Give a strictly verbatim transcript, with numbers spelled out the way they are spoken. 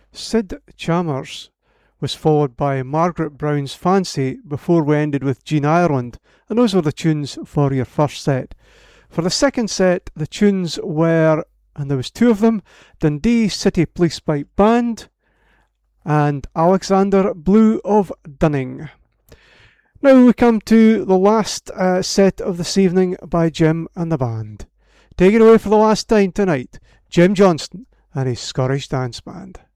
Sid Chalmers was followed by Margaret Brown's Fancy before we ended with Jean Ireland, and those were the tunes for your first set. For the second set, the tunes were, and there was two of them, Dundee City Police Pipe Band and Alexander Blue of Dunning. Now we come to the last uh, set of this evening by Jim and the band. Take it away for the last time tonight, Jim Johnston and his Scottish Dance Band.